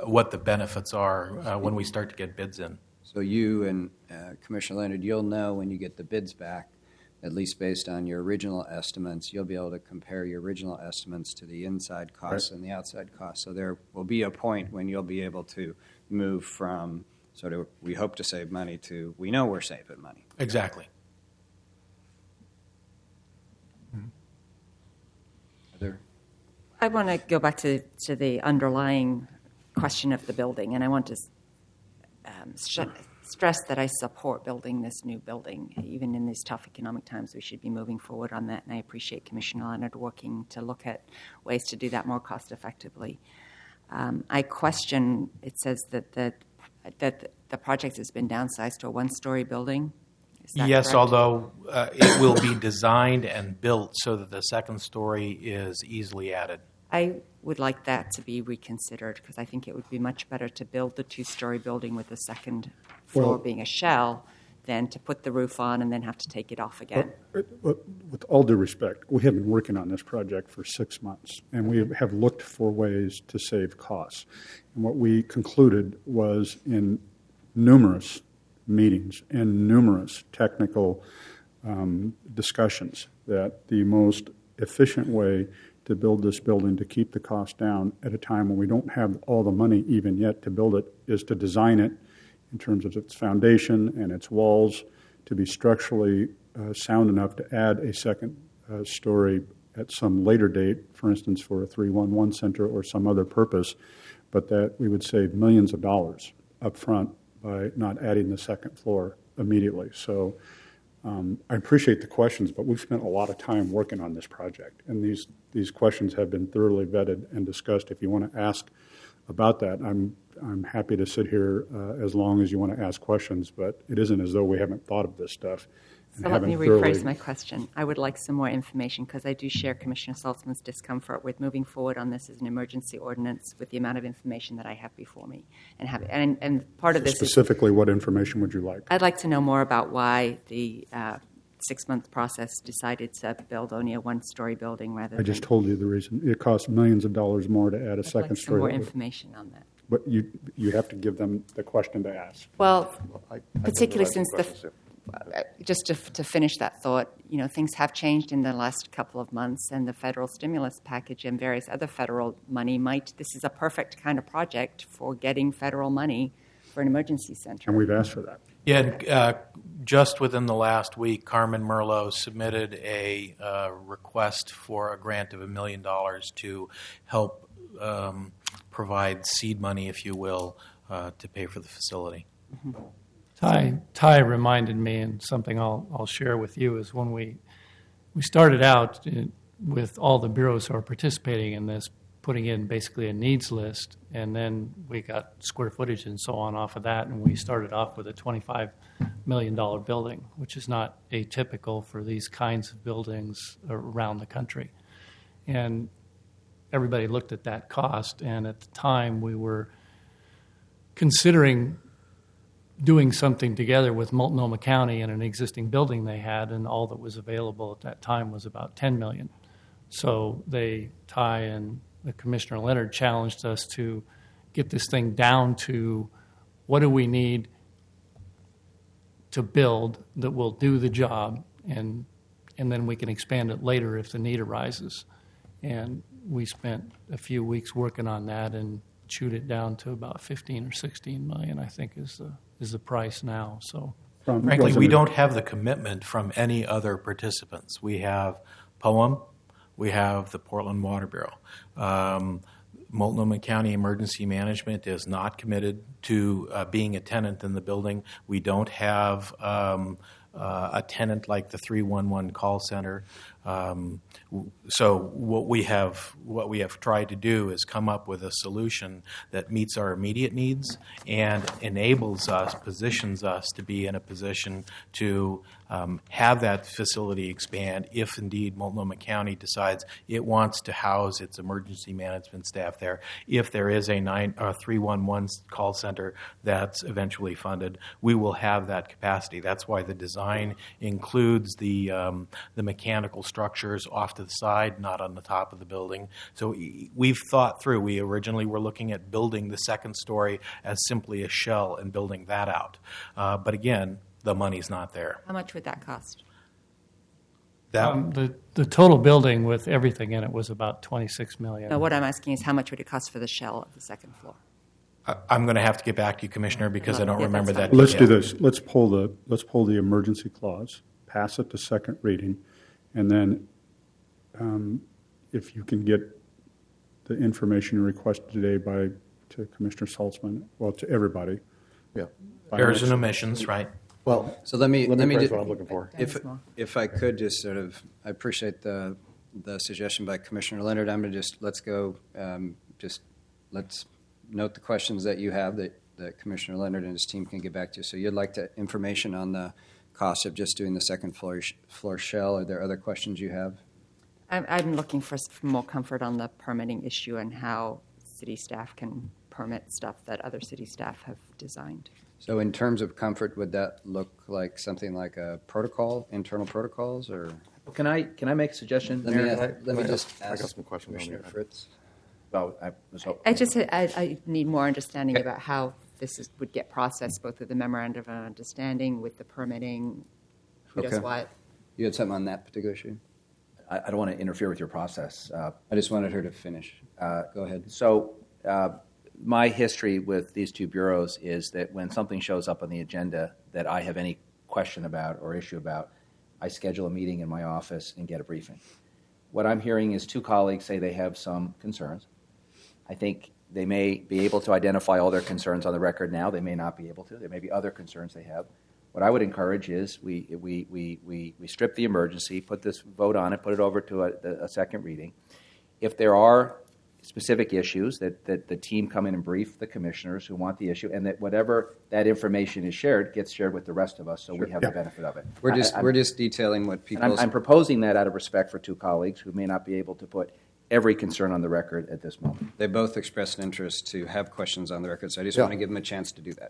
what the benefits are when we start to get bids in. So you and Commissioner Leonard, you'll know when you get the bids back, at least based on your original estimates, you'll be able to compare your original estimates to the inside costs and the outside costs. So there will be a point when you'll be able to move from sort of we hope to save money to we know we're saving money. Exactly. I want to go back to the underlying question of the building, and I want to stress that I support building this new building. Even in these tough economic times, we should be moving forward on that, and I appreciate Commissioner Leonard working to look at ways to do that more cost effectively. I question, it says that the project has been downsized to a one-story building. Yes, correct? although it will be designed and built so that the second story is easily added. I would like that to be reconsidered because I think it would be much better to build the two-story building with the second floor being a shell than to put the roof on and then have to take it off again. With all due respect, we have been working on this project for 6 months, and we have looked for ways to save costs. And what we concluded was in numerous meetings and numerous technical discussions that the most efficient way to build this building to keep the cost down at a time when we don't have all the money even yet to build it is to design it in terms of its foundation and its walls to be structurally sound enough to add a second story at some later date, for instance, for a 311 center or some other purpose, but that we would save millions of dollars up front by not adding the second floor immediately. So I appreciate the questions, but we've spent a lot of time working on this project, and these questions have been thoroughly vetted and discussed. If you want to ask about that, I'm happy to sit here as long as you want to ask questions, but it isn't as though we haven't thought of this stuff. So let me rephrase my question. I would like some more information because I do share Commissioner Saltzman's discomfort with moving forward on this as an emergency ordinance with the amount of information that I have before me. And part of this specifically, what information would you like? I'd like to know more about why the 6-month process decided to build only a one-story building rather than... I just told you the reason. It costs millions of dollars more to add a second story. I'd like some more information on that. But you have to give them the question to ask. Well, particularly since just to finish that thought, things have changed in the last couple of months, and the federal stimulus package and various other federal money this is a perfect kind of project for getting federal money for an emergency center. And we've asked for that. Yeah, just within the last week, Carmen Merlot submitted a request for a grant of $1 million to help provide seed money, if you will, to pay for the facility. Mm-hmm. Ty reminded me, and something I'll share with you, is when we started out with all the bureaus who are participating in this, putting in basically a needs list, and then we got square footage and so on off of that, and we started off with a $25 million building, which is not atypical for these kinds of buildings around the country. And everybody looked at that cost, and at the time we were considering doing something together with Multnomah County in an existing building they had, and all that was available at that time was about $10 million. So Ty and the Commissioner Leonard challenged us to get this thing down to what do we need to build that will do the job, and then we can expand it later if the need arises. And we spent a few weeks working on that and chewed it down to about 15 or 16 million, I think is the price now. So frankly, we don't have the commitment from any other participants. We have POEM, we have the Portland Water Bureau. Multnomah County Emergency Management is not committed to being a tenant in the building. We don't have a tenant like the 311 call center. So what we have tried to do is come up with a solution that meets our immediate needs and positions us to be in a position to have that facility expand if indeed Multnomah County decides it wants to house its emergency management staff there. If there is a 311 call center that's eventually funded, we will have that capacity. That's why the design includes the mechanical structures off to the side, not on the top of the building. So we've thought through. We originally were looking at building the second story as simply a shell and building that out. But again, the money's not there. How much would that cost? The total building with everything in it was about $26 million. No, what I'm asking is how much would it cost for the shell of the second floor? I'm going to have to get back to you, Commissioner, because I don't Yeah, remember that's that. fine. Let's do detail. this. Let's pull the emergency clause, pass it to second reading, and then if you can get the information you requested today to Commissioner Saltzman, well, to everybody. Yeah. Errors and omissions, right? Well, So let me phrase just, what I'm looking for. if I could just sort of, I appreciate the suggestion by Commissioner Leonard. I'm going to let's note the questions that you have that Commissioner Leonard and his team can get back to. So you'd like information on the cost of just doing the second floor shell. Are there other questions you have? I'm looking for more comfort on the permitting issue and how city staff can permit stuff that other city staff have designed. So in terms of comfort, would that look like something like a protocol, internal protocols, or? Can I make a suggestion? Let me just I got ask some questions on Commissioner here. Fritz. Well, I need more understanding about how this would get processed, both with the memorandum of understanding, with the permitting, who does Okay. what. You had something on that particular issue? I don't want to interfere with your process. I just wanted her to finish. Go ahead. So my history with these two bureaus is that when something shows up on the agenda that I have any question about or issue about, I schedule a meeting in my office and get a briefing. What I'm hearing is two colleagues say they have some concerns. I think they may be able to identify all their concerns on the record now. They may not be able to. There may be other concerns they have. What I would encourage is we strip the emergency, put this vote on it, put it over to a second reading. If there are specific issues that the team come in and brief the commissioners who want the issue, and that whatever that information is shared gets shared with the rest of us, so we have the benefit of it. We're just detailing what people. I'm proposing that out of respect for two colleagues who may not be able to put every concern on the record at this moment. They both expressed an interest to have questions on the record, so I just Yeah. want to give them a chance to do that.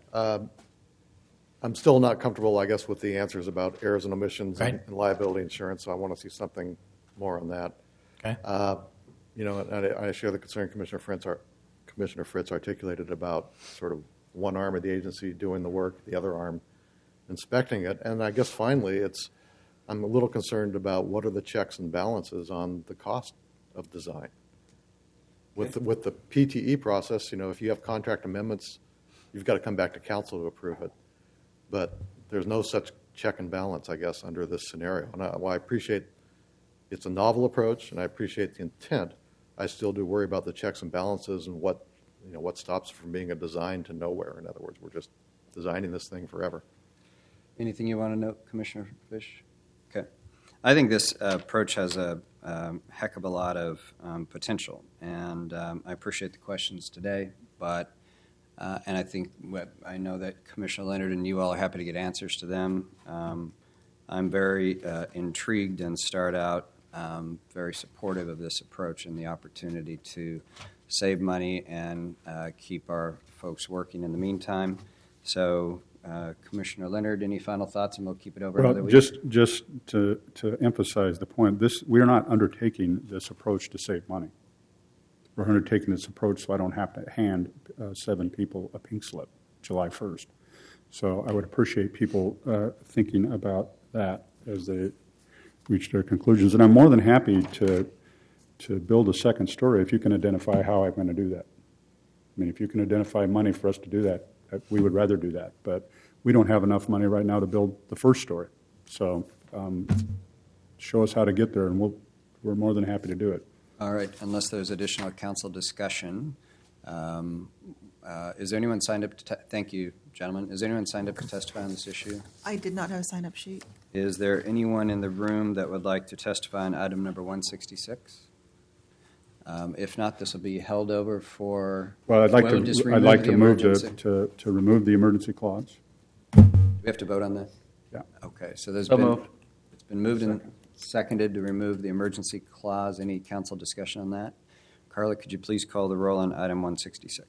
I'm still not comfortable, I guess, with the answers about errors and omissions Right. and liability insurance, so I want to see something more on that. Okay. And I share the concern Commissioner Fritz articulated about sort of one arm of the agency doing the work, the other arm inspecting it. And I guess finally, I'm a little concerned about what are the checks and balances on the cost of design. With the PTE process, if you have contract amendments, you've got to come back to council to approve it. But there's no such check and balance, I guess, under this scenario. And while I appreciate it's a novel approach and I appreciate the intent, I still do worry about the checks and balances and what stops it from being a design to nowhere. In other words, we're just designing this thing forever. Anything you want to note, Commissioner Fish? Okay. I think this approach has a heck of a lot of potential, and I appreciate the questions today, but and I know that Commissioner Leonard and you all are happy to get answers to them. I'm very intrigued and start out very supportive of this approach and the opportunity to save money and keep our folks working in the meantime. So, Commissioner Leonard, any final thoughts, and we'll keep it over another week? Just to emphasize the point, we are not undertaking this approach to save money. We're undertaking this approach so I don't have to hand 7 people a pink slip July 1st. So I would appreciate people thinking about that as they reach their conclusions. And I'm more than happy to build a second story if you can identify how I'm going to do that. I mean, if you can identify money for us to do that, we would rather do that. But we don't have enough money right now to build the first story. So show us how to get there, and we're more than happy to do it. All right, unless there's additional council discussion, is there anyone signed up to thank you, gentlemen. Is anyone signed up to testify on this issue? I did not have a sign-up sheet. Is there anyone in the room that would like to testify on item number 166? If not, this will be held over for. Well, I'd like to move emergency. to remove the emergency clause. Do we have to vote on that? Yeah. Okay, so there's So been moved. It's been moved and seconded to remove the emergency clause. Any council discussion on that? Carla, could you please call the roll on item 166?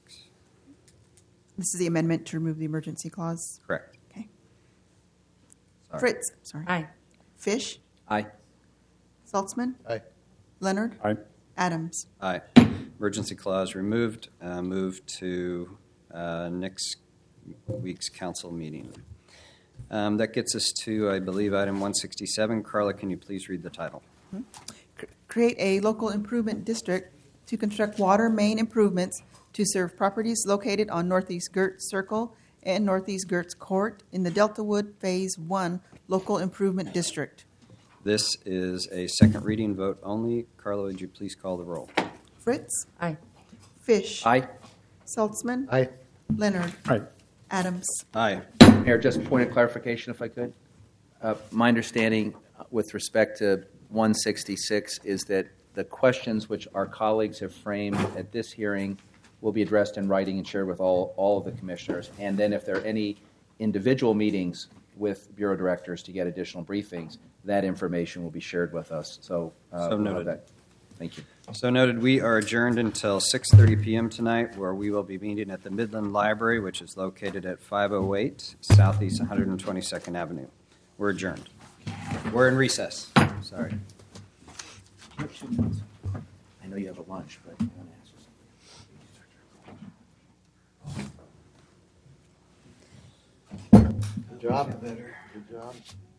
This is the amendment to remove the emergency clause. Correct. Okay. Sorry. Fritz, sorry. Aye. Fish, Aye. Saltzman, Aye. Leonard, Aye. Adams. Aye. Emergency clause removed. Move to next week's council meeting. That gets us to, I believe, item 167. Carla, can you please read the title? Create a local improvement district to construct water main improvements to serve properties located on Northeast Gertz Circle and Northeast Gertz Court in the Deltawood Phase 1 Local Improvement District. This is a second reading vote only. Carla, would you please call the roll? Fritz, Aye. Fish, Aye. Saltzman, Aye. Leonard, Aye. Adams. Aye. Mayor, just a point of clarification, if I could. My understanding with respect to 166 is that the questions which our colleagues have framed at this hearing will be addressed in writing and shared with all of the commissioners. And then if there are any individual meetings with bureau directors to get additional briefings, that information will be shared with us. So we'll noted. have that. Thank you. So noted, we are adjourned until 6:30 p.m. tonight, where we will be meeting at the Midland Library, which is located at 508 Southeast 122nd Avenue. We're adjourned. We're in recess. Sorry. I know you have a lunch, but I want to ask you something. Good job. Good job.